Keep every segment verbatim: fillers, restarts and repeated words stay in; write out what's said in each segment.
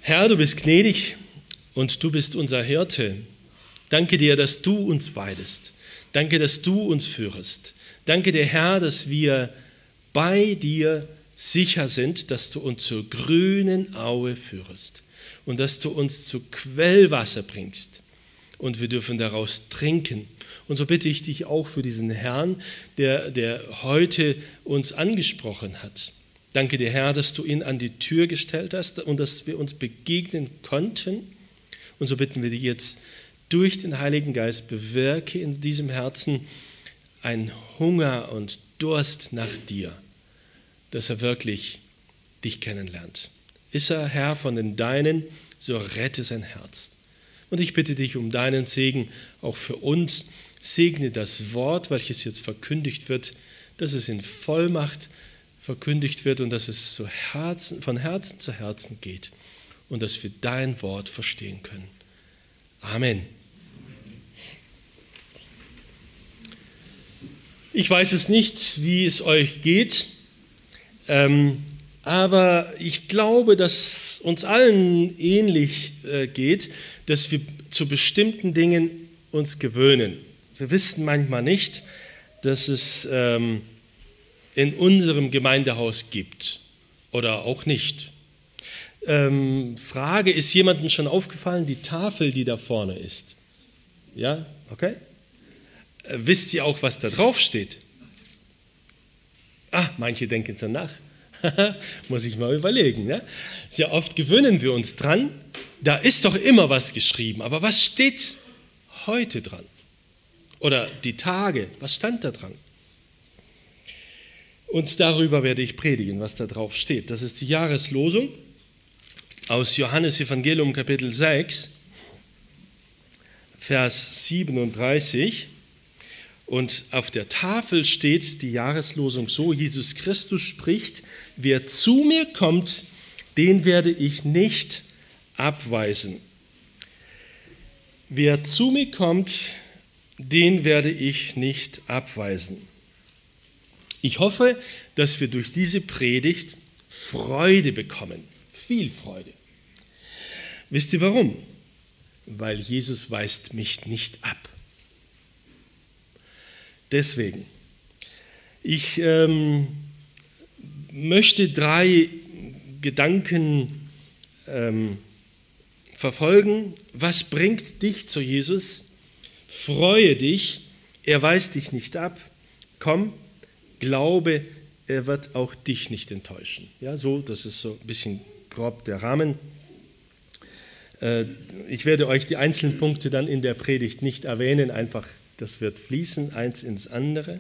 Herr, du bist gnädig und du bist unser Hirte. Danke dir, dass du uns weidest. Danke, dass du uns führest. Danke dir, Herr, dass wir bei dir sicher sind, dass du uns zur grünen Aue führest und dass du uns zu Quellwasser bringst und wir dürfen daraus trinken. Und so bitte ich dich auch für diesen Herrn, der, der heute uns angesprochen hat. Danke dir, Herr, dass du ihn an die Tür gestellt hast und dass wir uns begegnen konnten. Und so bitten wir dich jetzt durch den Heiligen Geist, bewirke in diesem Herzen einen Hunger und Durst nach dir, dass er wirklich dich kennenlernt. Ist er Herr von den Deinen, so rette sein Herz. Und ich bitte dich um deinen Segen auch für uns. Segne das Wort, welches jetzt verkündigt wird, dass es in Vollmacht verkündigt wird und dass es so Herzen, von Herzen zu Herzen geht und dass wir dein Wort verstehen können. Amen. Ich weiß es nicht, wie es euch geht, ähm, aber ich glaube, dass uns allen ähnlich äh, geht, dass wir zu bestimmten Dingen uns gewöhnen. Wir wissen manchmal nicht, dass es ähm, in unserem Gemeindehaus gibt oder auch nicht. Ähm, Frage, ist jemandem schon aufgefallen, die Tafel, die da vorne ist? Ja, okay. Äh, wisst ihr auch, was da drauf steht? Ah, manche denken schon nach. Muss ich mal überlegen. Ja? Sehr oft gewöhnen wir uns dran, da ist doch immer was geschrieben, aber was steht heute dran? Oder die Tage, was stand da dran? Und darüber werde ich predigen, was da drauf steht. Das ist die Jahreslosung aus Johannes Evangelium Kapitel sechs, Vers siebenunddreißig. Und auf der Tafel steht die Jahreslosung so: Jesus Christus spricht, wer zu mir kommt, den werde ich nicht abweisen. Wer zu mir kommt, den werde ich nicht abweisen. Ich hoffe, dass wir durch diese Predigt Freude bekommen, viel Freude. Wisst ihr warum? Weil Jesus weist mich nicht ab. Deswegen, ich ähm, möchte drei Gedanken ähm, verfolgen. Was bringt dich zu Jesus? Freue dich, er weist dich nicht ab. Komm, glaube, er wird auch dich nicht enttäuschen. Ja, so, das ist so ein bisschen grob der Rahmen. Äh, ich werde euch die einzelnen Punkte dann in der Predigt nicht erwähnen, einfach, das wird fließen, eins ins andere.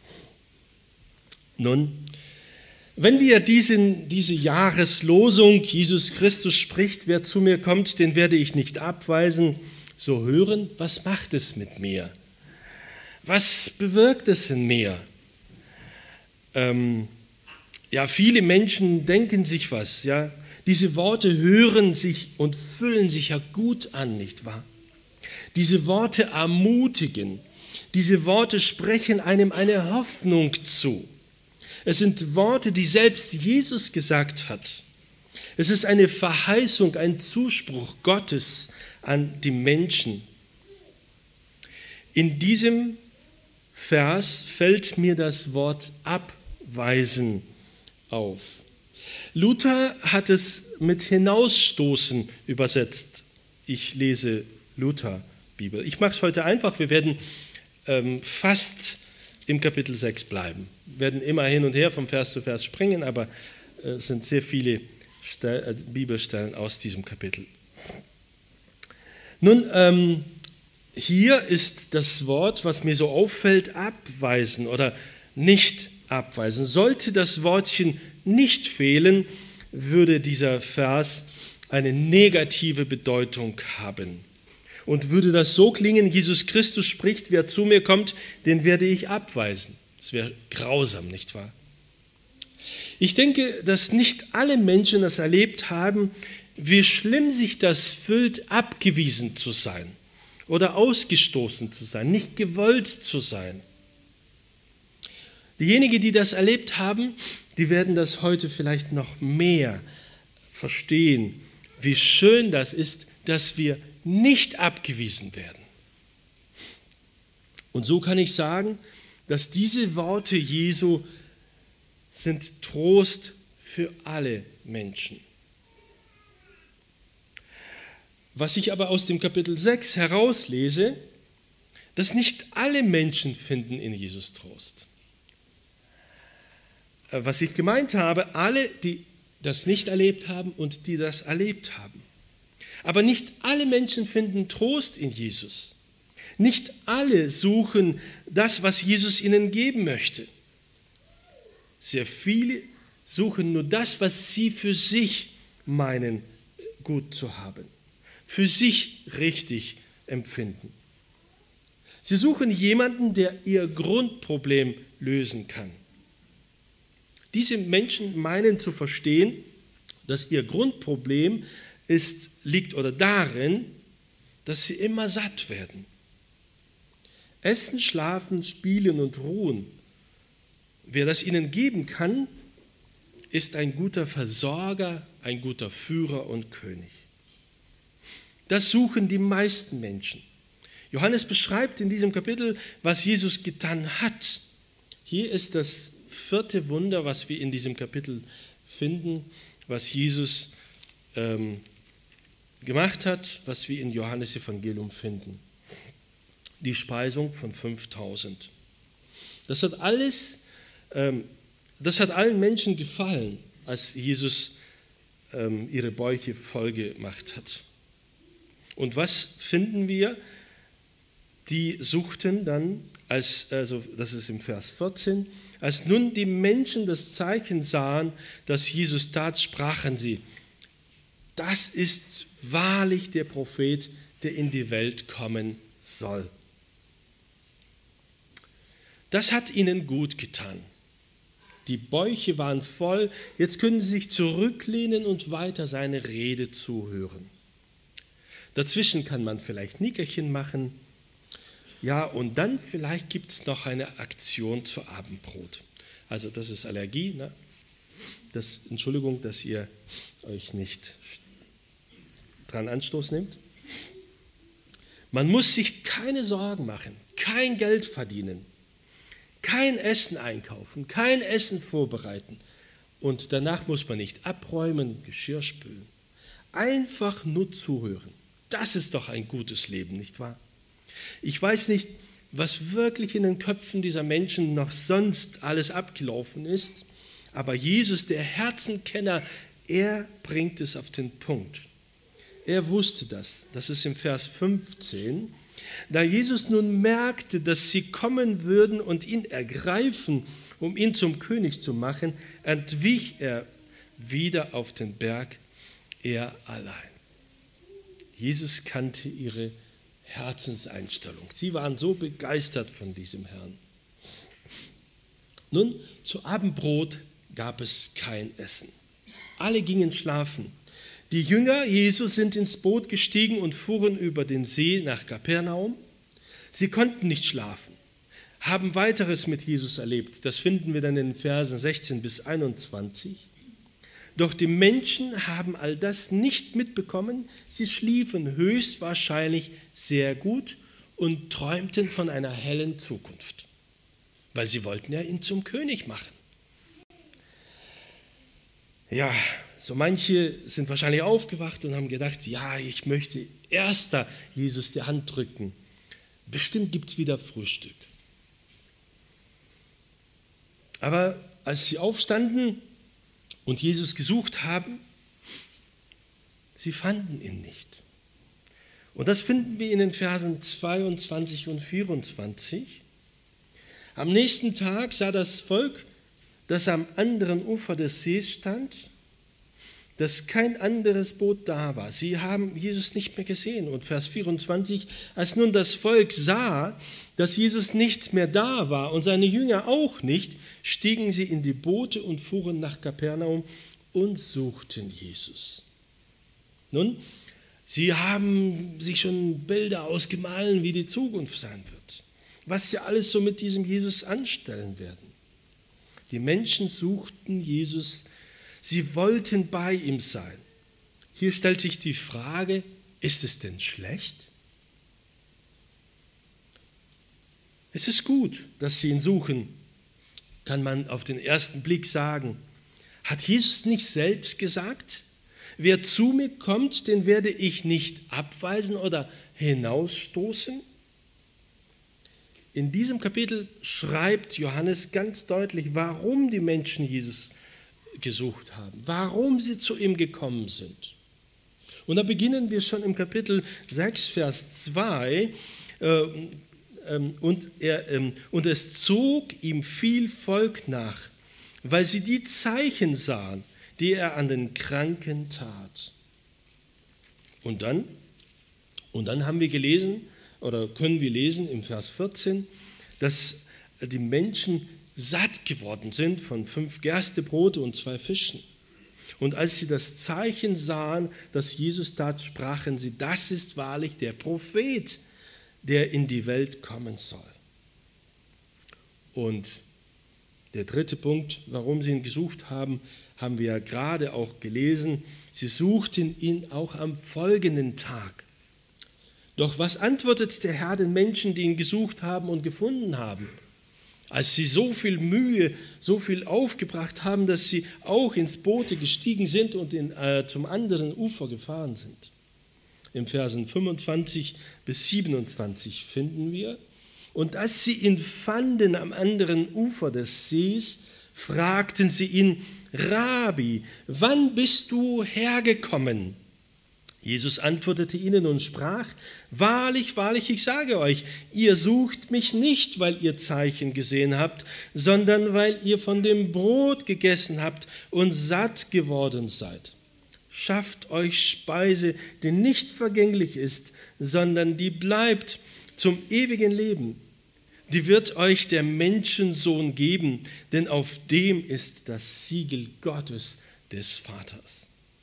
Nun, wenn wir diesen, diese Jahreslosung, Jesus Christus spricht, wer zu mir kommt, den werde ich nicht abweisen, so hören, was macht es mit mir? Was bewirkt es in mir? Ähm, ja, viele Menschen denken sich was, ja. Diese Worte hören sich und fühlen sich ja gut an, nicht wahr? Diese Worte ermutigen, diese Worte sprechen einem eine Hoffnung zu. Es sind Worte, die selbst Jesus gesagt hat. Es ist eine Verheißung, ein Zuspruch Gottes an die Menschen. In diesem Vers fällt mir das Wort abweisen auf. Luther hat es mit hinausstoßen übersetzt. Ich lese Luther-Bibel. Ich mache es heute einfach. Wir werden ähm, fast im Kapitel sechs bleiben. Wir werden immer hin und her vom Vers zu Vers springen, aber es äh, sind sehr viele Stel- äh, Bibelstellen aus diesem Kapitel. Nun, ähm, hier ist das Wort, was mir so auffällt, abweisen oder nicht abweisen. Sollte das Wortchen nicht fehlen, würde dieser Vers eine negative Bedeutung haben. Und würde das so klingen, Jesus Christus spricht, wer zu mir kommt, den werde ich abweisen. Das wäre grausam, nicht wahr? Ich denke, dass nicht alle Menschen das erlebt haben, wie schlimm sich das fühlt, abgewiesen zu sein oder ausgestoßen zu sein, nicht gewollt zu sein. Diejenigen, die das erlebt haben, die werden das heute vielleicht noch mehr verstehen wie schön das ist, dass wir nicht abgewiesen werden. Und so kann ich sagen, dass diese Worte Jesu sind Trost für alle Menschen. Was ich aber aus dem Kapitel sechs herauslese, dass nicht alle Menschen finden in Jesus Trost. Was ich gemeint habe, alle, die das nicht erlebt haben und die das erlebt haben. Aber nicht alle Menschen finden Trost in Jesus. Nicht alle suchen das, was Jesus ihnen geben möchte. Sehr viele suchen nur das, was sie für sich meinen, gut zu haben, für sich richtig empfinden. Sie suchen jemanden, der ihr Grundproblem lösen kann. Diese Menschen meinen zu verstehen, dass ihr Grundproblem ist, liegt oder darin, dass sie immer satt werden. Essen, schlafen, spielen und ruhen. Wer das ihnen geben kann, ist ein guter Versorger, ein guter Führer und König. Das suchen die meisten Menschen. Johannes beschreibt in diesem Kapitel, was Jesus getan hat. Hier ist das vierte Wunder, was wir in diesem Kapitel finden, was Jesus ähm, gemacht hat, was wir in Johannes Evangelium finden. Die Speisung von fünftausend. Das hat alles, ähm, das hat allen Menschen gefallen, als Jesus ähm, ihre Bäuche voll gemacht hat. Und was finden wir? Die suchten dann, als, also das ist im Vers vierzehn, als nun die Menschen das Zeichen sahen, das Jesus tat, sprachen sie, das ist wahrlich der Prophet, der in die Welt kommen soll. Das hat ihnen gut getan. Die Bäuche waren voll, jetzt können sie sich zurücklehnen und weiter seine Rede zuhören. Dazwischen kann man vielleicht Nickerchen machen. Ja, und dann vielleicht gibt es noch eine Aktion zu Abendbrot. Also das ist Allergie. Ne? Das, Entschuldigung, dass ihr euch nicht dran Anstoß nehmt. Man muss sich keine Sorgen machen, kein Geld verdienen, kein Essen einkaufen, kein Essen vorbereiten. Und danach muss man nicht abräumen, Geschirr spülen. Einfach nur zuhören. Das ist doch ein gutes Leben, nicht wahr? Ich weiß nicht, was wirklich in den Köpfen dieser Menschen noch sonst alles abgelaufen ist, aber Jesus, der Herzenkenner, er bringt es auf den Punkt. Er wusste das, das ist im Vers fünfzehn. Da Jesus nun merkte, dass sie kommen würden und ihn ergreifen, um ihn zum König zu machen, entwich er wieder auf den Berg, er allein. Jesus kannte ihre Herzenseinstellung. Sie waren so begeistert von diesem Herrn. Nun, zu Abendbrot gab es kein Essen. Alle gingen schlafen. Die Jünger Jesus sind ins Boot gestiegen und fuhren über den See nach Kapernaum. Sie konnten nicht schlafen, haben weiteres mit Jesus erlebt. Das finden wir dann in den Versen sechzehn bis einundzwanzig. Doch die Menschen haben all das nicht mitbekommen. Sie schliefen höchstwahrscheinlich sehr gut und träumten von einer hellen Zukunft, weil sie wollten ja ihn zum König machen. Ja, so manche sind wahrscheinlich aufgewacht und haben gedacht, ja, ich möchte erster Jesus die Hand drücken. Bestimmt gibt es wieder Frühstück. Aber als sie aufstanden und Jesus gesucht haben, sie fanden ihn nicht. Und das finden wir in den Versen zweiundzwanzig und vierundzwanzig. Am nächsten Tag sah das Volk, das am anderen Ufer des Sees stand, dass kein anderes Boot da war. Sie haben Jesus nicht mehr gesehen. Und Vers vierundzwanzig, als nun das Volk sah, dass Jesus nicht mehr da war und seine Jünger auch nicht, stiegen sie in die Boote und fuhren nach Kapernaum und suchten Jesus. Nun, sie haben sich schon Bilder ausgemalt, wie die Zukunft sein wird, was sie alles so mit diesem Jesus anstellen werden. Die Menschen suchten Jesus, sie wollten bei ihm sein. Hier stellt sich die Frage, ist es denn schlecht? Es ist gut, dass sie ihn suchen, kann man auf den ersten Blick sagen. Hat Jesus nicht selbst gesagt, wer zu mir kommt, den werde ich nicht abweisen oder hinausstoßen? In diesem Kapitel schreibt Johannes ganz deutlich, warum die Menschen Jesus gesucht haben, warum sie zu ihm gekommen sind. Und da beginnen wir schon im Kapitel sechs, Vers zwei. Äh, ähm, und, er, ähm, und es zog ihm viel Volk nach, weil sie die Zeichen sahen, die er an den Kranken tat. Und dann, und dann haben wir gelesen, oder können wir lesen im Vers vierzehn, dass die Menschen satt geworden sind von fünf Gerstebrote und zwei Fischen. Und als sie das Zeichen sahen, das Jesus tat, sprachen sie, das ist wahrlich der Prophet, der in die Welt kommen soll. Und der dritte Punkt, warum sie ihn gesucht haben, haben wir ja gerade auch gelesen. Sie suchten ihn auch am folgenden Tag. Doch was antwortet der Herr den Menschen, die ihn gesucht haben und gefunden haben? Als sie so viel Mühe, so viel aufgebracht haben, dass sie auch ins Boot gestiegen sind und in, äh, zum anderen Ufer gefahren sind. Im Versen fünfundzwanzig bis siebenundzwanzig finden wir, und als sie ihn fanden am anderen Ufer des Sees, fragten sie ihn, Rabbi, wann bist du hergekommen? Jesus antwortete ihnen und sprach, wahrlich, wahrlich, ich sage euch, ihr sucht mich nicht, weil ihr Zeichen gesehen habt, sondern weil ihr von dem Brot gegessen habt und satt geworden seid. Schafft euch Speise, die nicht vergänglich ist, sondern die bleibt zum ewigen Leben. Die wird euch der Menschensohn geben, denn auf dem ist das Siegel Gottes des Vaters.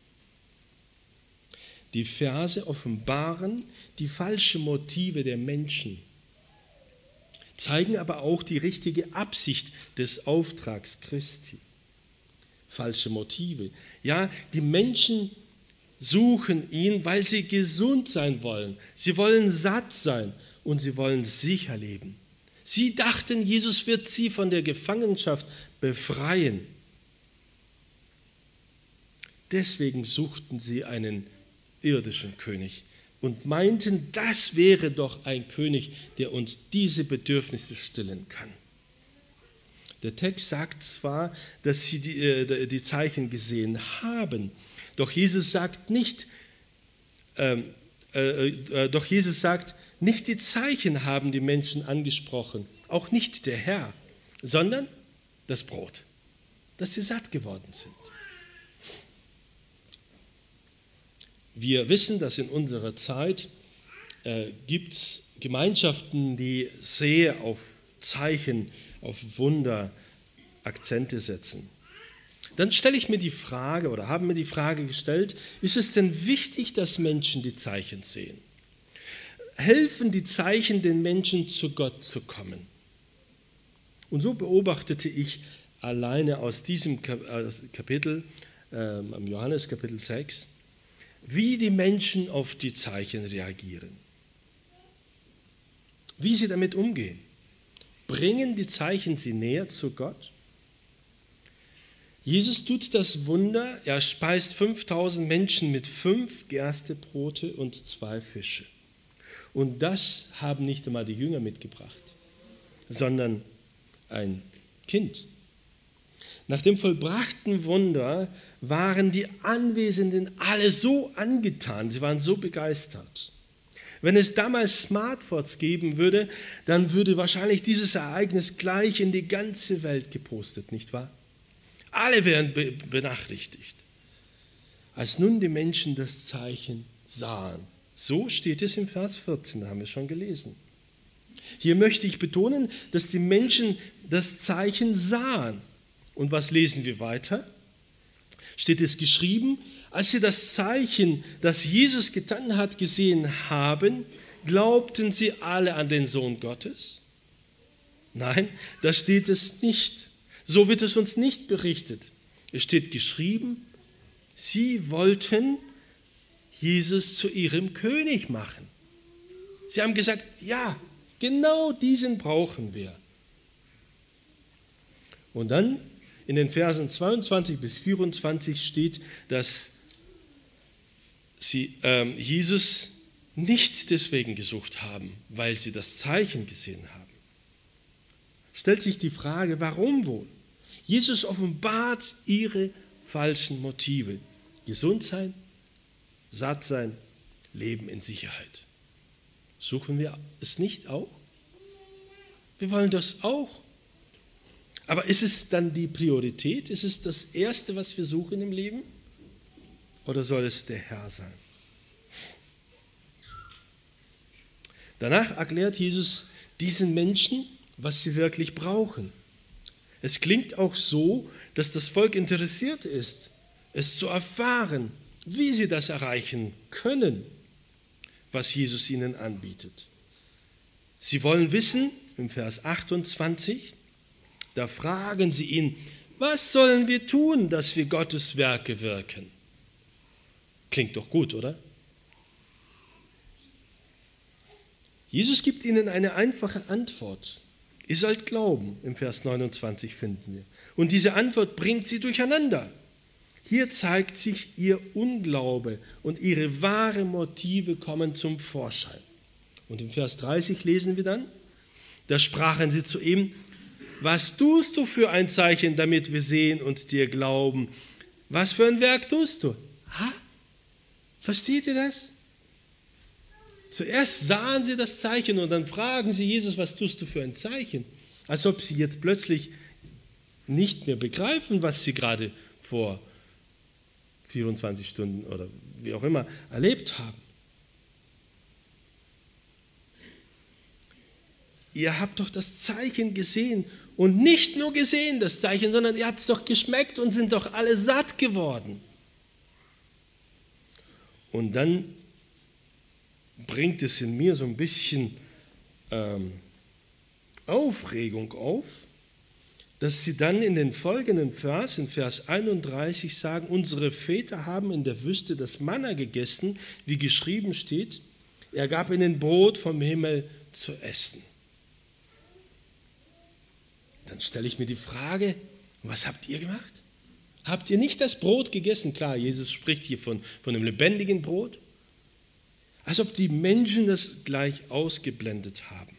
Die Verse offenbaren die falschen Motive der Menschen, zeigen aber auch die richtige Absicht des Auftrags Christi. Falsche Motive. Ja, die Menschen suchen ihn, weil sie gesund sein wollen. Sie wollen satt sein und sie wollen sicher leben. Sie dachten, Jesus wird sie von der Gefangenschaft befreien. Deswegen suchten sie einen irdischen König und meinten, das wäre doch ein König, der uns diese Bedürfnisse stillen kann. Der Text sagt zwar, dass sie die, äh, die Zeichen gesehen haben, doch Jesus sagt nicht, äh, äh, äh, doch Jesus sagt, nicht die Zeichen haben die Menschen angesprochen, auch nicht der Herr, sondern das Brot, dass sie satt geworden sind. Wir wissen, dass in unserer Zeit äh, gibt es Gemeinschaften, die sehr auf Zeichen, auf Wunder Akzente setzen. Dann stelle ich mir die Frage oder haben mir die Frage gestellt, ist es denn wichtig, dass Menschen die Zeichen sehen? Helfen die Zeichen den Menschen zu Gott zu kommen? Und so beobachtete ich alleine aus diesem Kapitel, äh, am Johannes Kapitel sechs, wie die Menschen auf die Zeichen reagieren, wie sie damit umgehen. Bringen die Zeichen sie näher zu Gott? Jesus tut das Wunder, er speist fünftausend Menschen mit fünf Gerstebrote und zwei Fische. Und das haben nicht einmal die Jünger mitgebracht, sondern ein Kind. Nach dem vollbrachten Wunder waren die Anwesenden alle so angetan, sie waren so begeistert. Wenn es damals Smartphones geben würde, dann würde wahrscheinlich dieses Ereignis gleich in die ganze Welt gepostet, nicht wahr? Alle wären be- benachrichtigt. Als nun die Menschen das Zeichen sahen, so steht es im Vers vierzehn, da haben wir es schon gelesen. Hier möchte ich betonen, dass die Menschen das Zeichen sahen. Und was lesen wir weiter? Steht es geschrieben, als sie das Zeichen, das Jesus getan hat, gesehen haben, glaubten sie alle an den Sohn Gottes? Nein, da steht es nicht. So wird es uns nicht berichtet. Es steht geschrieben, sie wollten Jesus zu ihrem König machen. Sie haben gesagt, ja, genau diesen brauchen wir. Und dann in den Versen zweiundzwanzig bis vierundzwanzig steht, dass sie ähm, Jesus nicht deswegen gesucht haben, weil sie das Zeichen gesehen haben. Stellt sich die Frage, warum wohl? Jesus offenbart ihre falschen Motive. Gesund sein, satt sein, Leben in Sicherheit. Suchen wir es nicht auch? Wir wollen das auch. Aber ist es dann die Priorität? Ist es das Erste, was wir suchen im Leben? Oder soll es der Herr sein? Danach erklärt Jesus diesen Menschen, was sie wirklich brauchen. Es klingt auch so, dass das Volk interessiert ist, es zu erfahren, wie sie das erreichen können, was Jesus ihnen anbietet. Sie wollen wissen, im Vers achtundzwanzig, da fragen sie ihn, was sollen wir tun, dass wir Gottes Werke wirken? Klingt doch gut, oder? Jesus gibt ihnen eine einfache Antwort. Ihr sollt glauben, im Vers neunundzwanzig finden wir. Und diese Antwort bringt sie durcheinander. Hier zeigt sich ihr Unglaube und ihre wahren Motive kommen zum Vorschein. Und im Vers dreißig lesen wir dann, da sprachen sie zu ihm, was tust du für ein Zeichen, damit wir sehen und dir glauben? Was für ein Werk tust du? Ha? Versteht ihr das? Zuerst sahen sie das Zeichen und dann fragen sie Jesus, was tust du für ein Zeichen? Als ob sie jetzt plötzlich nicht mehr begreifen, was sie gerade vor vierundzwanzig Stunden oder wie auch immer erlebt haben. Ihr habt doch das Zeichen gesehen und nicht nur gesehen das Zeichen, sondern ihr habt es doch geschmeckt und sind doch alle satt geworden. Und dann bringt es in mir so ein bisschen ähm, Aufregung auf, dass sie dann in den folgenden Vers, in Vers einunddreißig sagen, unsere Väter haben in der Wüste das Manna gegessen, wie geschrieben steht, er gab ihnen Brot vom Himmel zu essen. Dann stelle ich mir die Frage, was habt ihr gemacht? Habt ihr nicht das Brot gegessen? Klar, Jesus spricht hier von, von einem lebendigen Brot. Als ob die Menschen das gleich ausgeblendet haben.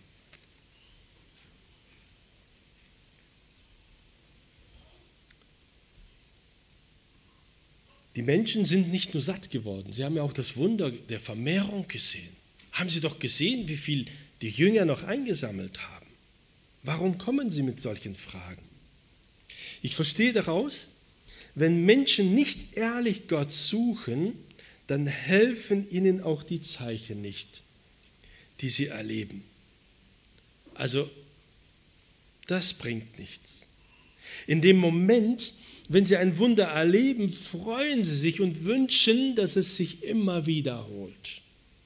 Die Menschen sind nicht nur satt geworden, sie haben ja auch das Wunder der Vermehrung gesehen. Haben sie doch gesehen, wie viel die Jünger noch eingesammelt haben. Warum kommen sie mit solchen Fragen? Ich verstehe daraus, wenn Menschen nicht ehrlich Gott suchen, dann helfen ihnen auch die Zeichen nicht, die sie erleben. Also, das bringt nichts. In dem Moment, wenn sie ein Wunder erleben, freuen sie sich und wünschen, dass es sich immer wiederholt.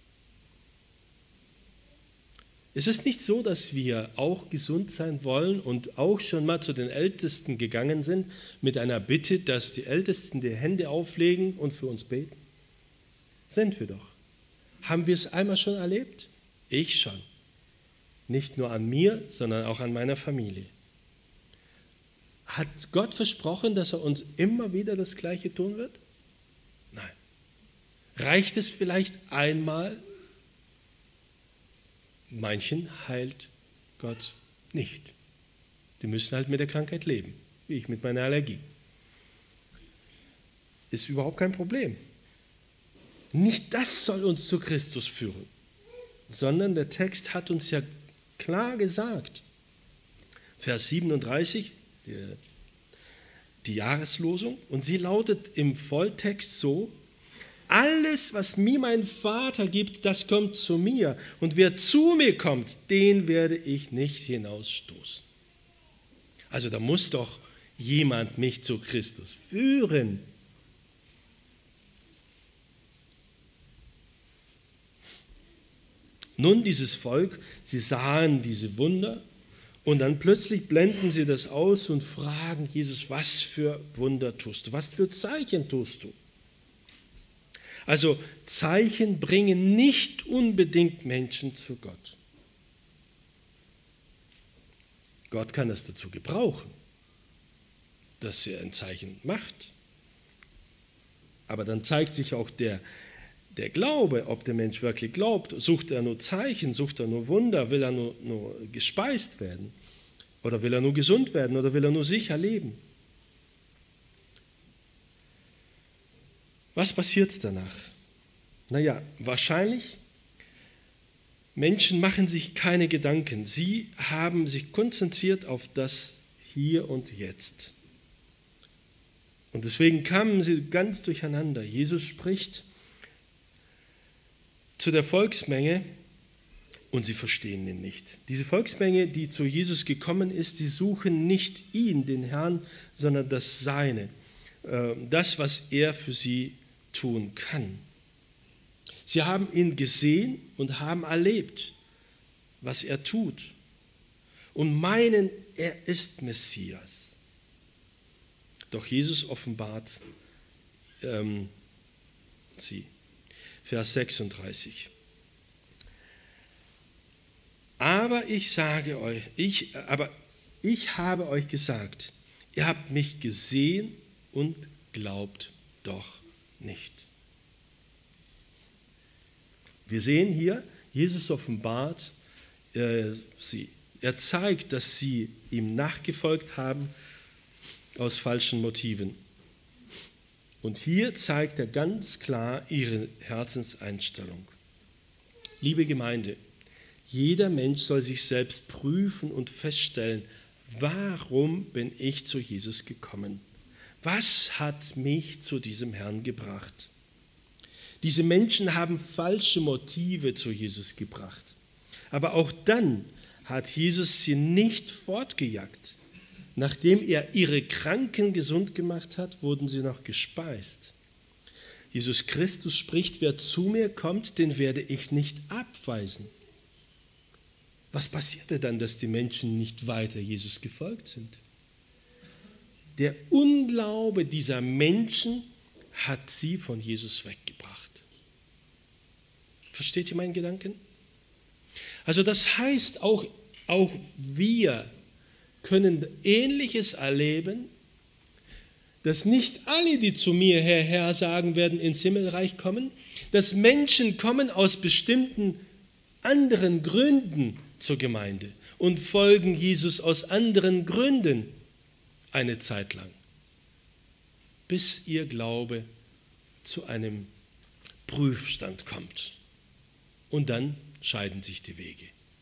Ist es nicht so, dass wir auch gesund sein wollen und auch schon mal zu den Ältesten gegangen sind mit einer Bitte, dass die Ältesten die Hände auflegen und für uns beten? Sind wir doch. Haben wir es einmal schon erlebt? Ich schon. Nicht nur an mir, sondern auch an meiner Familie. Hat Gott versprochen, dass er uns immer wieder das Gleiche tun wird? Nein. Reicht es vielleicht einmal? Manchen heilt Gott nicht. Die müssen halt mit der Krankheit leben, wie ich mit meiner Allergie. Ist überhaupt kein Problem. Nicht das soll uns zu Christus führen, sondern der Text hat uns ja klar gesagt, Vers siebenunddreißig, die, die Jahreslosung, und sie lautet im Volltext so, alles, was mir mein Vater gibt, das kommt zu mir. Und wer zu mir kommt, den werde ich nicht hinausstoßen. Also da muss doch jemand mich zu Christus führen. Nun, dieses Volk, sie sahen diese Wunder und dann plötzlich blenden sie das aus und fragen Jesus, was für Wunder tust du? Was für Zeichen tust du? Also Zeichen bringen nicht unbedingt Menschen zu Gott. Gott kann es dazu gebrauchen, dass er ein Zeichen macht. Aber dann zeigt sich auch der, der Glaube, ob der Mensch wirklich glaubt. Sucht er nur Zeichen, sucht er nur Wunder, will er nur, nur gespeist werden? Oder will er nur gesund werden? Oder will er nur sicher leben? Was passiert danach? Naja, wahrscheinlich, Menschen machen sich keine Gedanken. Sie haben sich konzentriert auf das Hier und Jetzt. Und deswegen kamen sie ganz durcheinander. Jesus spricht zu der Volksmenge und sie verstehen ihn nicht. Diese Volksmenge, die zu Jesus gekommen ist, sie suchen nicht ihn, den Herrn, sondern das Seine, das, was er für sie tun kann. Sie haben ihn gesehen und haben erlebt, was er tut und meinen, er ist Messias. Doch Jesus offenbart ähm, sie. Vers sechsunddreißig. Aber ich sage euch, ich, aber ich habe euch gesagt, ihr habt mich gesehen und glaubt doch nicht. Wir sehen hier, Jesus offenbart äh, sie. Er zeigt, dass sie ihm nachgefolgt haben aus falschen Motiven. Und hier zeigt er ganz klar ihre Herzenseinstellung. Liebe Gemeinde, jeder Mensch soll sich selbst prüfen und feststellen, warum bin ich zu Jesus gekommen? Was hat mich zu diesem Herrn gebracht? Diese Menschen haben falsche Motive zu Jesus gebracht. Aber auch dann hat Jesus sie nicht fortgejagt. Nachdem er ihre Kranken gesund gemacht hat, wurden sie noch gespeist. Jesus Christus spricht, wer zu mir kommt, den werde ich nicht abweisen. Was passierte dann, dass die Menschen nicht weiter Jesus gefolgt sind? Der Unglaube dieser Menschen hat sie von Jesus weggebracht. Versteht ihr meinen Gedanken? Also das heißt, auch, auch wir können Ähnliches erleben, dass nicht alle, die zu mir, Herr, Herr, sagen werden, ins Himmelreich kommen, dass Menschen kommen aus bestimmten anderen Gründen zur Gemeinde und folgen Jesus aus anderen Gründen eine Zeit lang, bis ihr Glaube zu einem Prüfstand kommt. Und dann scheiden sich die Wege.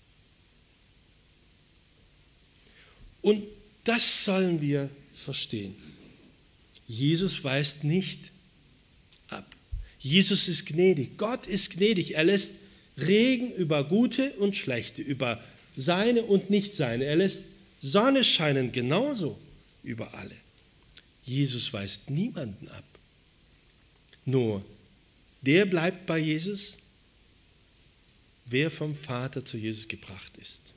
Und das sollen wir verstehen. Jesus weist nicht ab. Jesus ist gnädig. Gott ist gnädig. Er lässt Regen über Gute und Schlechte, über Seine und Nicht-Seine. Er lässt Sonne scheinen genauso über alle. Jesus weist niemanden ab. Nur, der bleibt bei Jesus, wer vom Vater zu Jesus gebracht ist.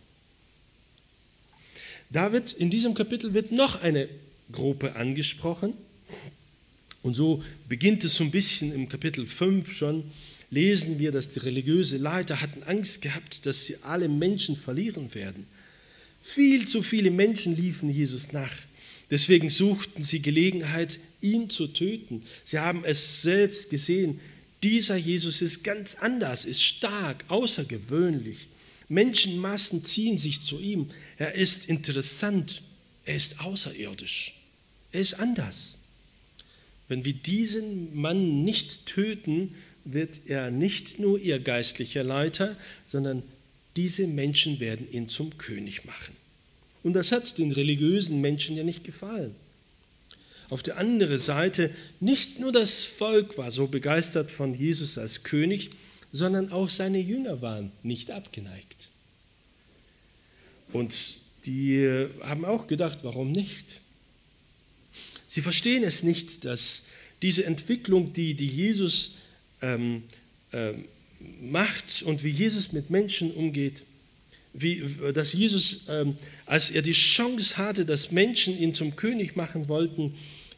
Da wird, in diesem Kapitel wird noch eine Gruppe angesprochen. Und so beginnt es so ein bisschen im Kapitel fünf schon. Lesen wir, dass die religiösen Leiter hatten Angst gehabt, dass sie alle Menschen verlieren werden. Viel zu viele Menschen liefen Jesus nach. Deswegen suchten sie Gelegenheit, ihn zu töten. Sie haben es selbst gesehen. Dieser Jesus ist ganz anders, ist stark, außergewöhnlich. Menschenmassen ziehen sich zu ihm. Er ist interessant. Er ist außerirdisch. Er ist anders. Wenn wir diesen Mann nicht töten, wird er nicht nur ihr geistlicher Leiter, sondern diese Menschen werden ihn zum König machen. Und das hat den religiösen Menschen ja nicht gefallen. Auf der anderen Seite, nicht nur das Volk war so begeistert von Jesus als König, sondern auch seine Jünger waren nicht abgeneigt. Und die haben auch gedacht, warum nicht? Sie verstehen es nicht, dass diese Entwicklung, die, die Jesus ähm, ähm, macht und wie Jesus mit Menschen umgeht, wie, dass Jesus, ähm, als er die Chance hatte, dass Menschen ihn zum König machen wollten,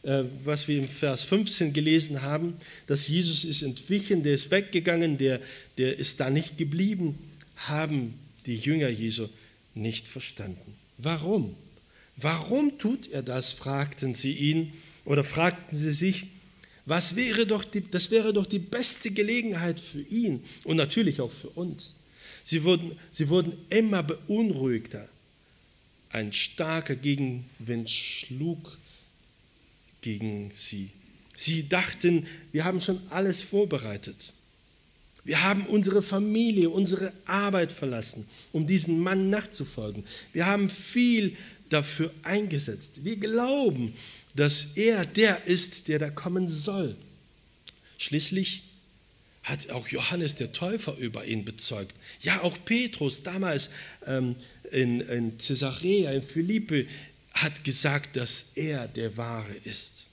was wir im Vers fünfzehn gelesen haben, dass Jesus ist entwichen, der ist weggegangen, der, der ist da nicht geblieben, haben die Jünger Jesu nicht verstanden. Warum? Warum tut er das, fragten sie ihn oder fragten sie sich. Was wäre doch die, das wäre doch die beste Gelegenheit für ihn und natürlich auch für uns. Sie wurden, sie wurden immer beunruhigter. Ein starker Gegenwind schlug gegen sie. Sie dachten, wir haben schon alles vorbereitet. Wir haben unsere Familie, unsere Arbeit verlassen, um diesem Mann nachzufolgen. Wir haben viel dafür eingesetzt. Wir glauben, dass er der ist, der da kommen soll. Schließlich hat auch Johannes der Täufer über ihn bezeugt. Ja, auch Petrus damals ähm, in, in Caesarea, in Philippi, hat gesagt, dass er der Wahre ist.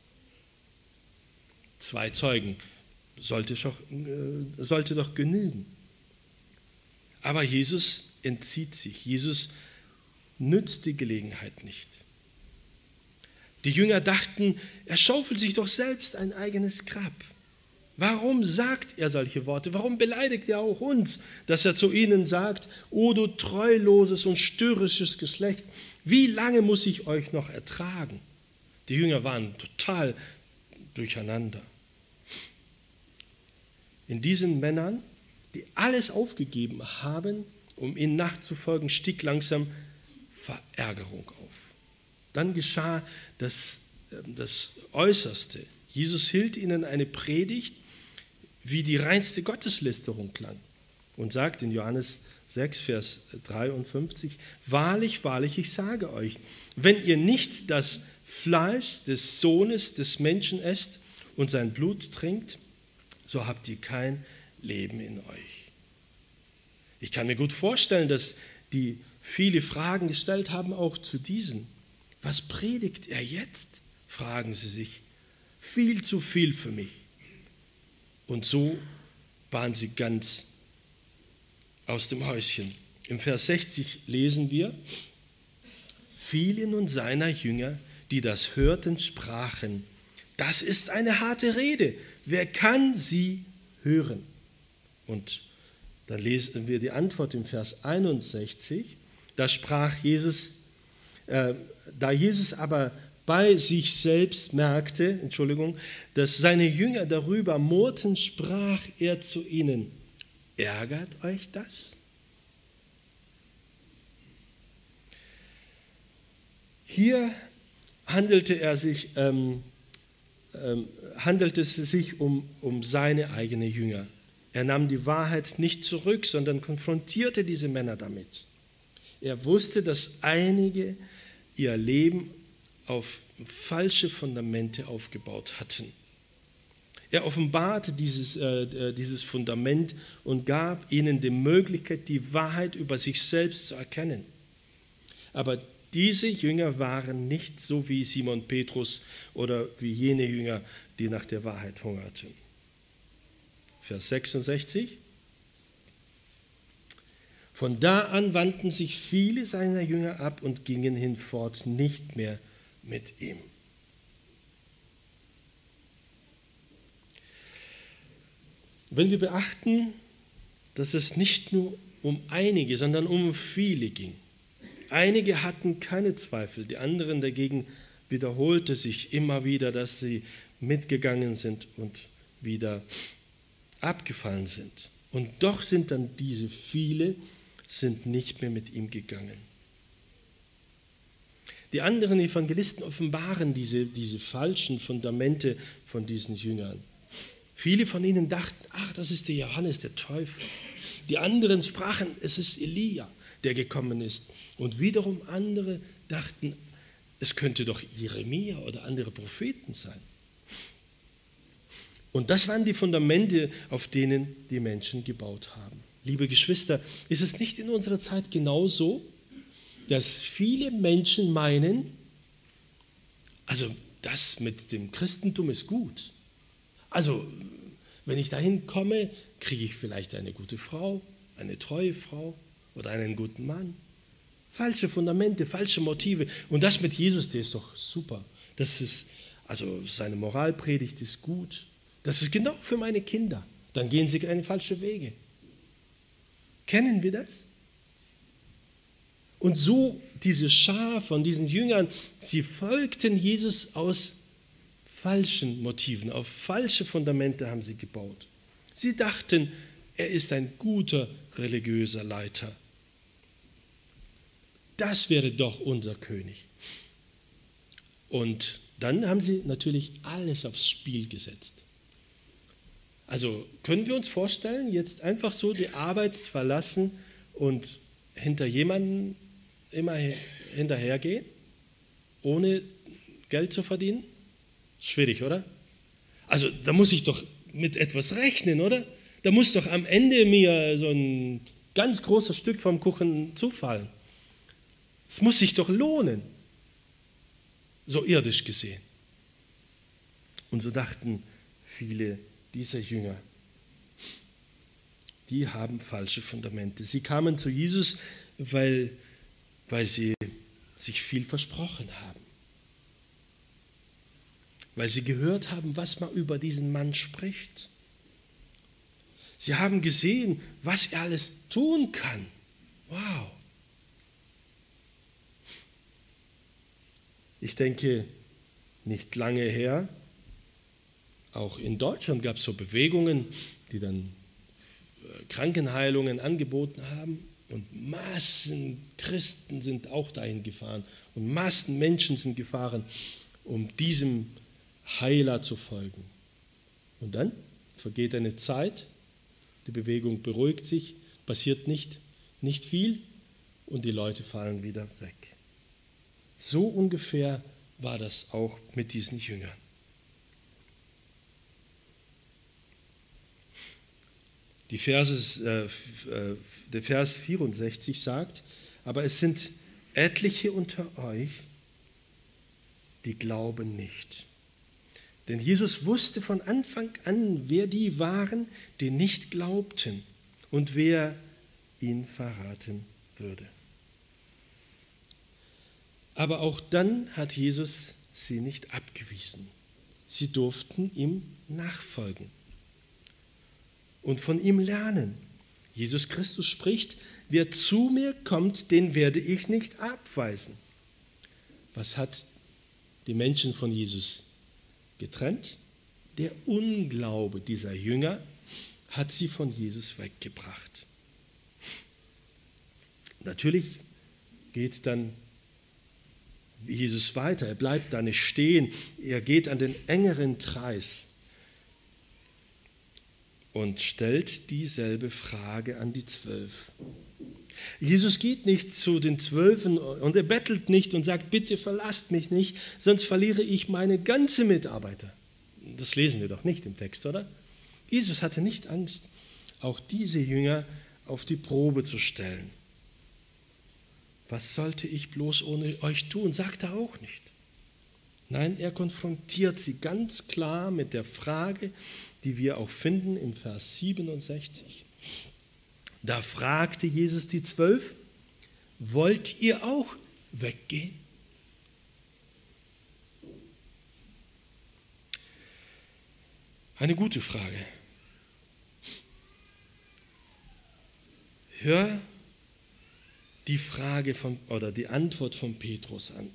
Zwei Zeugen sollte, schon, äh, sollte doch genügen. Aber Jesus entzieht sich. Jesus nützt die Gelegenheit nicht. Die Jünger dachten, er schaufelt sich doch selbst ein eigenes Grab. Warum sagt er solche Worte? Warum beleidigt er auch uns, dass er zu ihnen sagt, o du treuloses und störrisches Geschlecht, wie lange muss ich euch noch ertragen? Die Jünger waren total durcheinander. In diesen Männern, die alles aufgegeben haben, um ihnen nachzufolgen, stieg langsam Verärgerung auf. Dann geschah das, das Äußerste. Jesus hielt ihnen eine Predigt, wie die reinste Gotteslästerung klang und sagt in Johannes sechs, Vers dreiundfünfzig, wahrlich, wahrlich, ich sage euch, wenn ihr nicht das Fleisch des Sohnes des Menschen esst und sein Blut trinkt, so habt ihr kein Leben in euch. Ich kann mir gut vorstellen, dass die viele Fragen gestellt haben, auch zu diesen. Was predigt er jetzt? Fragen sie sich. Viel zu viel für mich. Und so waren sie ganz aus dem Häuschen. Im Vers sechzig lesen wir, viele nun seiner Jünger, die das hörten, sprachen, das ist eine harte Rede, wer kann sie hören? Und dann lesen wir die Antwort im Vers einundsechzig, da sprach Jesus, äh, da Jesus aber bei sich selbst merkte, Entschuldigung, dass seine Jünger darüber murrten, sprach er zu ihnen, ärgert euch das? Hier handelte, er sich, ähm, ähm, handelte es sich um, um seine eigenen Jünger. Er nahm die Wahrheit nicht zurück, sondern konfrontierte diese Männer damit. Er wusste, dass einige ihr Leben auf falsche Fundamente aufgebaut hatten. Er offenbarte dieses, äh, dieses Fundament und gab ihnen die Möglichkeit, die Wahrheit über sich selbst zu erkennen. Aber diese Jünger waren nicht so wie Simon Petrus oder wie jene Jünger, die nach der Wahrheit hungerten. Vers sechsundsechzig. Von da an wandten sich viele seiner Jünger ab und gingen hinfort nicht mehr mit ihm. Wenn wir beachten, dass es nicht nur um einige, sondern um viele ging. Einige hatten keine Zweifel, die anderen dagegen wiederholte sich immer wieder, dass sie mitgegangen sind und wieder abgefallen sind. Und doch sind dann diese viele, sind nicht mehr mit ihm gegangen. Die anderen Evangelisten offenbaren diese, diese falschen Fundamente von diesen Jüngern. Viele von ihnen dachten, ach, das ist der Johannes der Täufer. Die anderen sprachen, es ist Elia, der gekommen ist. Und wiederum andere dachten, es könnte doch Jeremia oder andere Propheten sein. Und das waren die Fundamente, auf denen die Menschen gebaut haben. Liebe Geschwister, ist es nicht in unserer Zeit genauso, dass viele Menschen meinen, also das mit dem Christentum ist gut. Also wenn ich dahin komme, kriege ich vielleicht eine gute Frau, eine treue Frau oder einen guten Mann. Falsche Fundamente, falsche Motive. Und das mit Jesus, der ist doch super. Das ist Also seine Moralpredigt ist gut. Das ist genau für meine Kinder. Dann gehen sie in falsche Wege. Kennen wir das? Und so diese Schar von diesen Jüngern, sie folgten Jesus aus falschen Motiven, auf falsche Fundamente haben sie gebaut. Sie dachten, er ist ein guter religiöser Leiter. Das wäre doch unser König. Und dann haben sie natürlich alles aufs Spiel gesetzt. Also können wir uns vorstellen, jetzt einfach so die Arbeit verlassen und hinter jemandem immer hinterhergehen, ohne Geld zu verdienen? Schwierig, oder? Also da muss ich doch mit etwas rechnen, oder? Da muss doch am Ende mir so ein ganz großes Stück vom Kuchen zufallen. Es muss sich doch lohnen, so irdisch gesehen. Und so dachten viele dieser Jünger. Die haben falsche Fundamente. Sie kamen zu Jesus, weil, weil sie sich viel versprochen haben. Weil sie gehört haben, was man über diesen Mann spricht. Sie haben gesehen, was er alles tun kann. Wow. Ich denke, nicht lange her, auch in Deutschland gab es so Bewegungen, die dann Krankenheilungen angeboten haben. Und Massen Christen sind auch dahin gefahren. Und Massen Menschen sind gefahren, um diesem Heiler zu folgen. Und dann vergeht eine Zeit, die Bewegung beruhigt sich, passiert nicht, nicht viel und die Leute fallen wieder weg. So ungefähr war das auch mit diesen Jüngern. Die Verse, äh, der Vers vierundsechzig sagt, aber es sind etliche unter euch, die glauben nicht. Denn Jesus wusste von Anfang an, wer die waren, die nicht glaubten und wer ihn verraten würde. Aber auch dann hat Jesus sie nicht abgewiesen. Sie durften ihm nachfolgen und von ihm lernen. Jesus Christus spricht, wer zu mir kommt, den werde ich nicht abweisen. Was hat die Menschen von Jesus getrennt? Der Unglaube dieser Jünger hat sie von Jesus weggebracht. Natürlich geht dann Jesus weiter. Er bleibt da nicht stehen. Er geht an den engeren Kreis und stellt dieselbe Frage an die Zwölf. Jesus geht nicht zu den Zwölfen und er bettelt nicht und sagt, bitte verlasst mich nicht, sonst verliere ich meine ganze Mitarbeiter. Das lesen wir doch nicht im Text, oder? Jesus hatte nicht Angst, auch diese Jünger auf die Probe zu stellen. Was sollte ich bloß ohne euch tun? Sagt er auch nicht. Nein, er konfrontiert sie ganz klar mit der Frage, die wir auch finden im Vers siebenundsechzig. Da fragte Jesus die Zwölf, wollt ihr auch weggehen? Eine gute Frage. Hör die Frage von, oder die Antwort von Petrus an.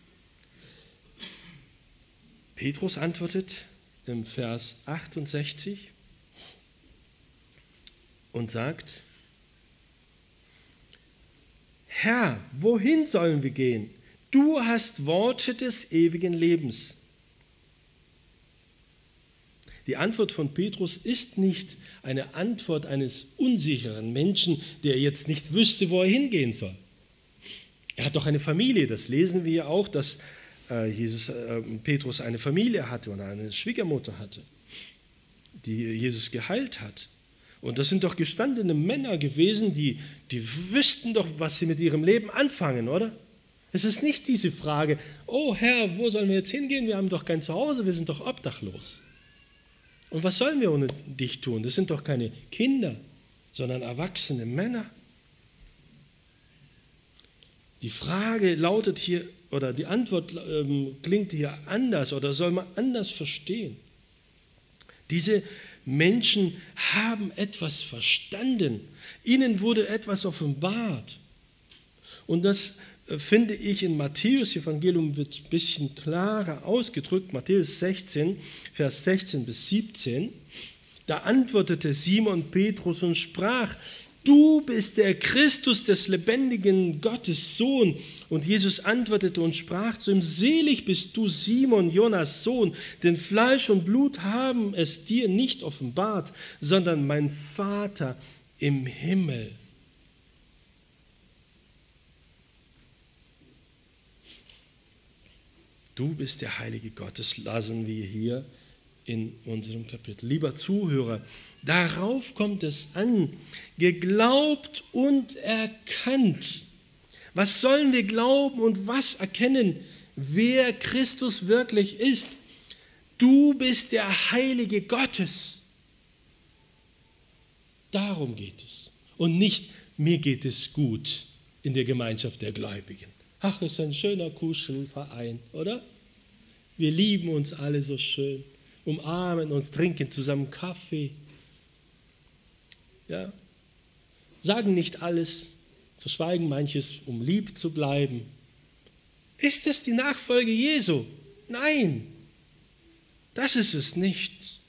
Petrus antwortet im Vers achtundsechzig und sagt, Herr, wohin sollen wir gehen? Du hast Worte des ewigen Lebens. Die Antwort von Petrus ist nicht eine Antwort eines unsicheren Menschen, der jetzt nicht wüsste, wo er hingehen soll. Er hat doch eine Familie, das lesen wir ja auch, dass äh, Jesus, äh, Petrus eine Familie hatte und eine Schwiegermutter hatte, die Jesus geheilt hat. Und das sind doch gestandene Männer gewesen, die, die wüssten doch, was sie mit ihrem Leben anfangen, oder? Es ist nicht diese Frage, oh Herr, wo sollen wir jetzt hingehen? Wir haben doch kein Zuhause, wir sind doch obdachlos. Und was sollen wir ohne dich tun? Das sind doch keine Kinder, sondern erwachsene Männer. Die Frage lautet hier oder die Antwort ähm, klingt hier anders oder soll man anders verstehen. Diese Menschen haben etwas verstanden. Ihnen wurde etwas offenbart. Und das äh, finde ich in Matthäus Evangelium wird ein bisschen klarer ausgedrückt. Matthäus sechzehn, Vers sechzehn bis siebzehn. Da antwortete Simon Petrus und sprach: Du bist der Christus des lebendigen Gottes Sohn. Und Jesus antwortete und sprach zu ihm: Selig bist du, Simon, Jonas Sohn, denn Fleisch und Blut haben es dir nicht offenbart, sondern mein Vater im Himmel. Du bist der Heilige Gottes, lasen wir hier in unserem Kapitel. Lieber Zuhörer, darauf kommt es an, geglaubt und erkannt. Was sollen wir glauben und was erkennen, wer Christus wirklich ist? Du bist der Heilige Gottes. Darum geht es. Und nicht, mir geht es gut in der Gemeinschaft der Gläubigen. Ach, ist ein schöner Kuschelverein, oder? Wir lieben uns alle so schön, umarmen uns, trinken zusammen Kaffee. Ja? Sagen nicht alles, verschweigen manches, um lieb zu bleiben. Ist das die Nachfolge Jesu? Nein, das ist es nicht.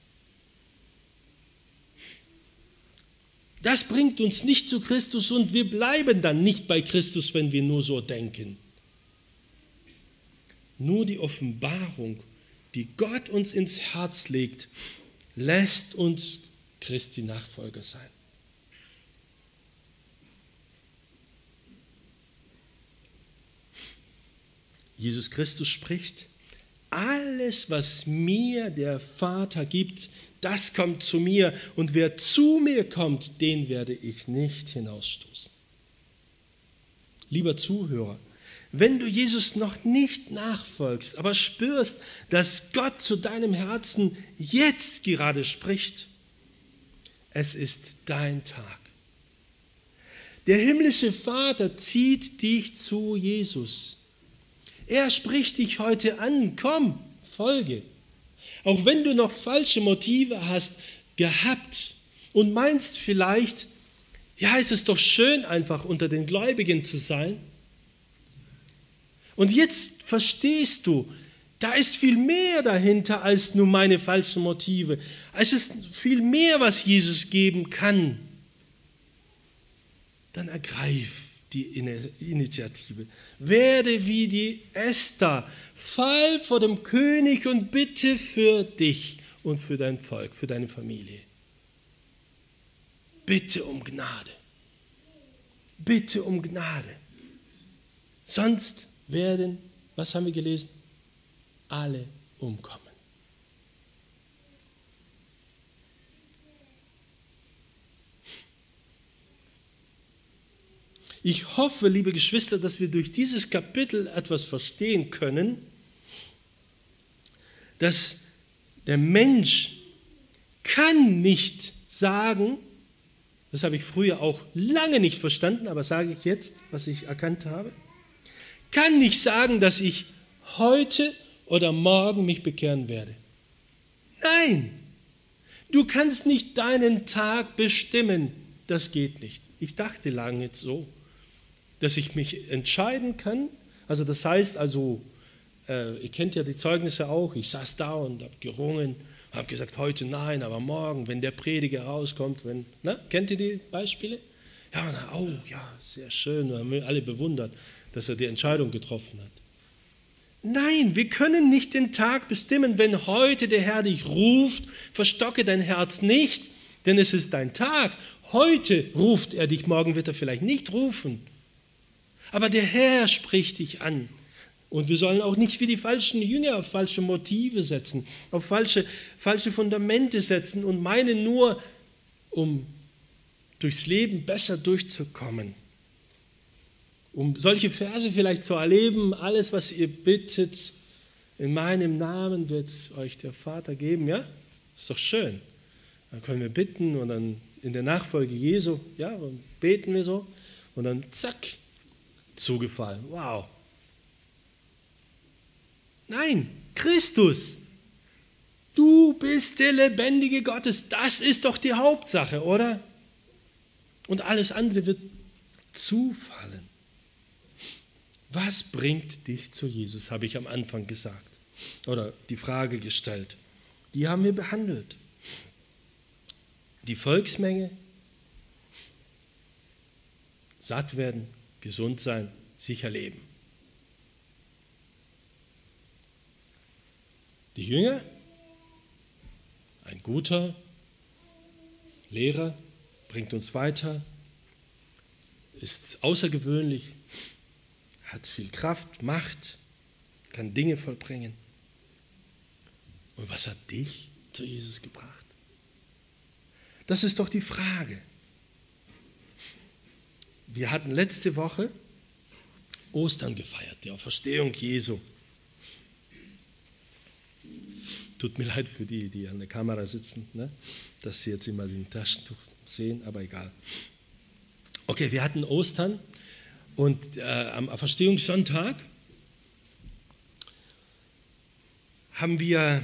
Das bringt uns nicht zu Christus und wir bleiben dann nicht bei Christus, wenn wir nur so denken. Nur die Offenbarung, die Gott uns ins Herz legt, lässt uns Christi Nachfolger sein. Jesus Christus spricht: Alles, was mir der Vater gibt, das kommt zu mir, und wer zu mir kommt, den werde ich nicht hinausstoßen. Lieber Zuhörer, wenn du Jesus noch nicht nachfolgst, aber spürst, dass Gott zu deinem Herzen jetzt gerade spricht, es ist dein Tag. Der himmlische Vater zieht dich zu Jesus. Er spricht dich heute an: Komm, folge. Auch wenn du noch falsche Motive hast gehabt und meinst vielleicht, ja, es ist doch schön, einfach unter den Gläubigen zu sein. Und jetzt verstehst du, da ist viel mehr dahinter als nur meine falschen Motive. Es ist viel mehr, was Jesus geben kann. Dann ergreif die Initiative. Werde wie die Esther, fall vor dem König und bitte für dich und für dein Volk, für deine Familie. Bitte um Gnade. Bitte um Gnade. Sonst werden, was haben wir gelesen? Alle umkommen. Ich hoffe, liebe Geschwister, dass wir durch dieses Kapitel etwas verstehen können, dass der Mensch kann nicht sagen, das habe ich früher auch lange nicht verstanden, aber sage ich jetzt, was ich erkannt habe, kann nicht sagen, dass ich heute oder morgen mich bekehren werde. Nein, du kannst nicht deinen Tag bestimmen, das geht nicht. Ich dachte lange jetzt so, dass ich mich entscheiden kann. Also das heißt, also, äh, ihr kennt ja die Zeugnisse auch, ich saß da und habe gerungen, habe gesagt, heute nein, aber morgen, wenn der Prediger rauskommt, wenn, na, kennt ihr die Beispiele? Ja, na, oh, ja, sehr schön, wir haben alle bewundert, dass er die Entscheidung getroffen hat. Nein, wir können nicht den Tag bestimmen, wenn heute der Herr dich ruft, verstocke dein Herz nicht, denn es ist dein Tag. Heute ruft er dich, morgen wird er vielleicht nicht rufen. Aber der Herr spricht dich an. Und wir sollen auch nicht wie die falschen Jünger auf falsche Motive setzen, auf falsche, falsche Fundamente setzen und meinen nur, um durchs Leben besser durchzukommen. Um solche Verse vielleicht zu erleben, alles, was ihr bittet, in meinem Namen wird euch der Vater geben. Ja, ist doch schön. Dann können wir bitten und dann in der Nachfolge Jesu, ja, dann beten wir so und dann zack, zugefallen. Wow. Nein, Christus. Du bist der lebendige Gottes. Das ist doch die Hauptsache, oder? Und alles andere wird zufallen. Was bringt dich zu Jesus, habe ich am Anfang gesagt. Oder die Frage gestellt. Die haben wir behandelt. Die Volksmenge, satt werden, gesund sein, sicher leben. Die Jünger, ein guter Lehrer, bringt uns weiter, ist außergewöhnlich, hat viel Kraft, Macht, kann Dinge vollbringen. Und was hat dich zu Jesus gebracht? Das ist doch die Frage. Wir hatten letzte Woche Ostern gefeiert, die Auferstehung Jesu. Tut mir leid für die, die an der Kamera sitzen, ne? Dass sie jetzt immer den Taschentuch sehen, aber egal. Okay, wir hatten Ostern und äh, am Auferstehungssonntag haben wir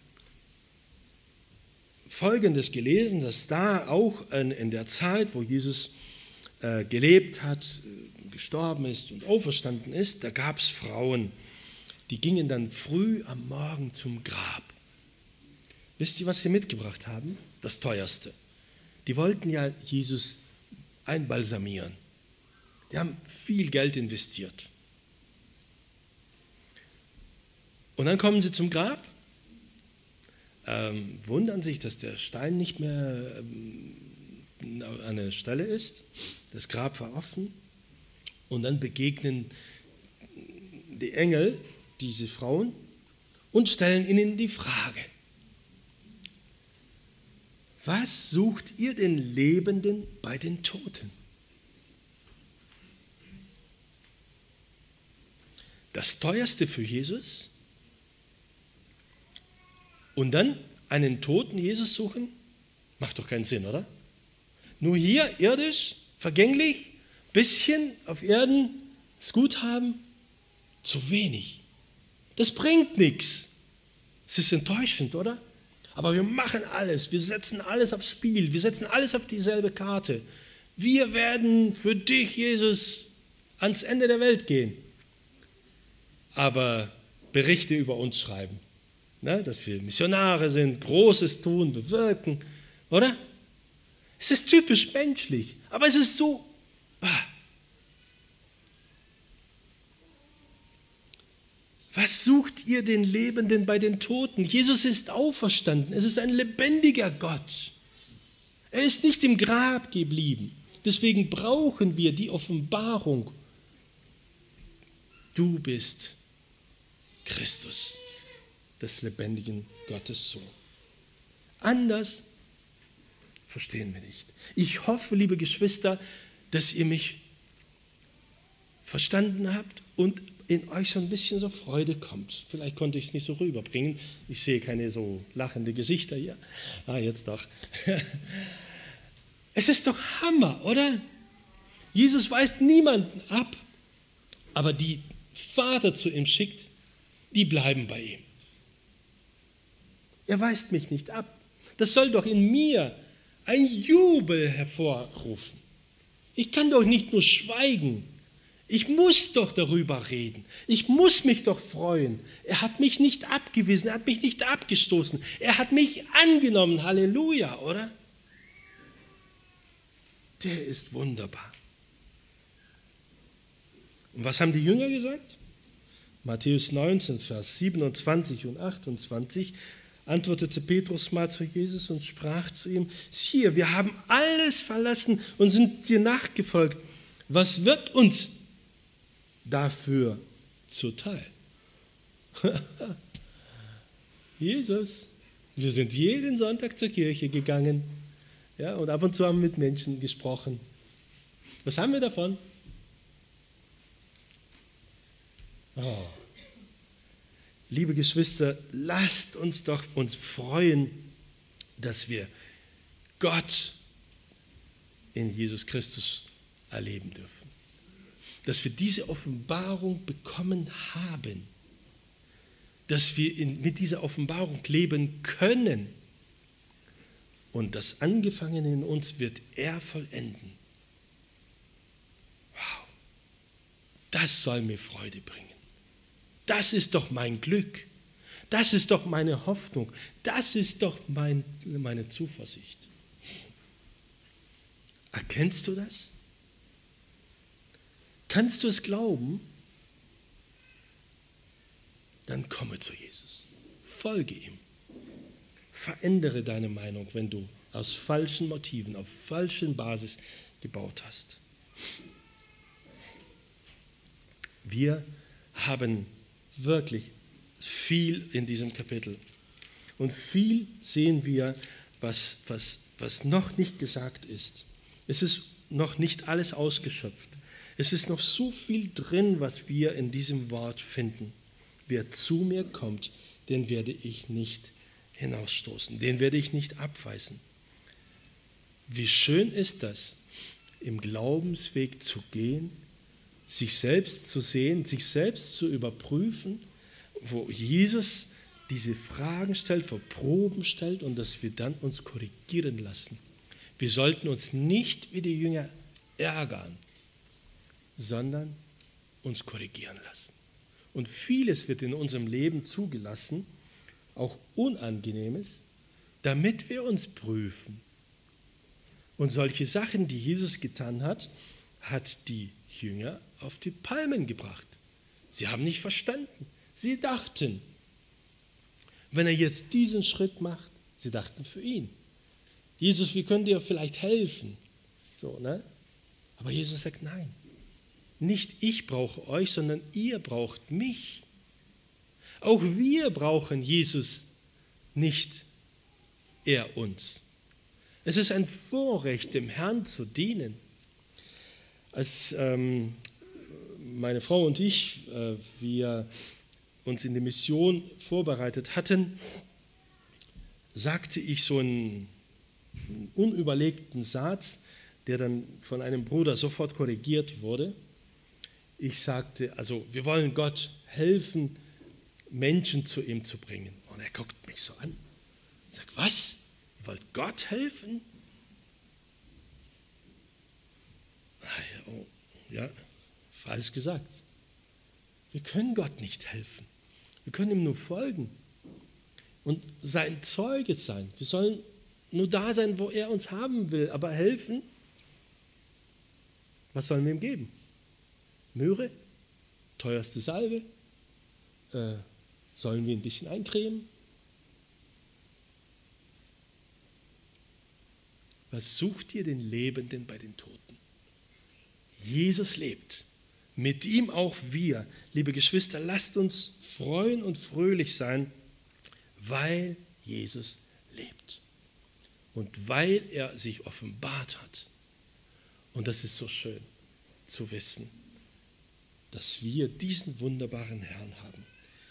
Folgendes gelesen, dass da auch in der Zeit, wo Jesus äh, gelebt hat, gestorben ist und auferstanden ist, da gab es Frauen, die gingen dann früh am Morgen zum Grab. Wisst ihr, was sie mitgebracht haben? Das Teuerste. Die wollten ja Jesus einbalsamieren. Die haben viel Geld investiert. Und dann kommen sie zum Grab, ähm, wundern sich, dass der Stein nicht mehr ähm, an der Stelle ist. Das Grab war offen. Und dann begegnen die Engel diese Frauen und stellen ihnen die Frage: Was sucht ihr den Lebenden bei den Toten? Das Teuerste für Jesus und dann einen toten Jesus suchen? Macht doch keinen Sinn, oder? Nur hier irdisch, vergänglich, bisschen auf Erden das Guthaben, zu wenig. Das bringt nichts. Es ist enttäuschend, oder? Aber wir machen alles, wir setzen alles aufs Spiel, wir setzen alles auf dieselbe Karte. Wir werden für dich, Jesus, ans Ende der Welt gehen. Aber Berichte über uns schreiben, ne? Dass wir Missionare sind, Großes tun, bewirken, oder? Es ist typisch menschlich, aber es ist so... Ah. Was sucht ihr den Lebenden bei den Toten? Jesus ist auferstanden. Es ist ein lebendiger Gott. Er ist nicht im Grab geblieben. Deswegen brauchen wir die Offenbarung. Du bist Christus, des lebendigen Gottes Sohn. Anders verstehen wir nicht. Ich hoffe, liebe Geschwister, dass ihr mich verstanden habt und in euch so ein bisschen so Freude kommt. Vielleicht konnte ich es nicht so rüberbringen. Ich sehe keine so lachende Gesichter hier. Ah, jetzt doch. Es ist doch Hammer, oder? Jesus weist niemanden ab, aber die Vater zu ihm schickt, die bleiben bei ihm. Er weist mich nicht ab. Das soll doch in mir ein Jubel hervorrufen. Ich kann doch nicht nur schweigen. Ich muss doch darüber reden. Ich muss mich doch freuen. Er hat mich nicht abgewiesen, er hat mich nicht abgestoßen. Er hat mich angenommen. Halleluja, oder? Der ist wunderbar. Und was haben die Jünger gesagt? Matthäus neunzehn, Vers siebenundzwanzig und achtundzwanzig antwortete Petrus mal zu Jesus und sprach zu ihm: Siehe, wir haben alles verlassen und sind dir nachgefolgt. Was wird uns dafür zuteil? Jesus, wir sind jeden Sonntag zur Kirche gegangen, ja, und ab und zu haben wir mit Menschen gesprochen. Was haben wir davon? Oh. Liebe Geschwister, lasst uns doch uns freuen, dass wir Gott in Jesus Christus erleben dürfen. Dass wir diese Offenbarung bekommen haben. dass wir in, mit dieser Offenbarung leben können. Und das Angefangene in uns wird er vollenden. Wow, das soll mir Freude bringen. Das ist doch mein Glück. Das ist doch meine Hoffnung. Das ist doch mein, meine Zuversicht. Erkennst du das? Kannst du es glauben? Dann komme zu Jesus. Folge ihm. Verändere deine Meinung, wenn du aus falschen Motiven, auf falschen Basis gebaut hast. Wir haben wirklich viel in diesem Kapitel. Und viel sehen wir, was, was, was noch nicht gesagt ist. Es ist noch nicht alles ausgeschöpft. Es ist noch so viel drin, was wir in diesem Wort finden. Wer zu mir kommt, den werde ich nicht hinausstoßen, den werde ich nicht abweisen. Wie schön ist das, im Glaubensweg zu gehen, sich selbst zu sehen, sich selbst zu überprüfen, wo Jesus diese Fragen stellt, wo Proben stellt und dass wir dann uns korrigieren lassen. Wir sollten uns nicht wie die Jünger ärgern, sondern uns korrigieren lassen. Und vieles wird in unserem Leben zugelassen, auch Unangenehmes, damit wir uns prüfen. Und solche Sachen, die Jesus getan hat, hat die Jünger auf die Palmen gebracht. Sie haben nicht verstanden. Sie dachten, wenn er jetzt diesen Schritt macht, sie dachten für ihn. Jesus, wir können dir vielleicht helfen. So, ne? Aber Jesus sagt, nein, nicht ich brauche euch, sondern ihr braucht mich. Auch wir brauchen Jesus, nicht er uns. Es ist ein Vorrecht, dem Herrn zu dienen. Als ähm, meine Frau und ich, äh, wir uns in die Mission vorbereitet hatten, sagte ich so einen, einen unüberlegten Satz, der dann von einem Bruder sofort korrigiert wurde. Ich sagte, also wir wollen Gott helfen, Menschen zu ihm zu bringen. Und er guckt mich so an und sagt, was? Ihr wollt Gott helfen? Oh, ja, falsch gesagt. Wir können Gott nicht helfen. Wir können ihm nur folgen und sein Zeuge sein. Wir sollen nur da sein, wo er uns haben will, aber helfen, was sollen wir ihm geben? Myrrhe? Teuerste Salbe? Äh, sollen wir ein bisschen eincremen? Was sucht ihr den Lebenden bei den Toten? Jesus lebt. Mit ihm auch wir. Liebe Geschwister, lasst uns freuen und fröhlich sein, weil Jesus lebt. Und weil er sich offenbart hat. Und das ist so schön zu wissen, dass wir diesen wunderbaren Herrn haben.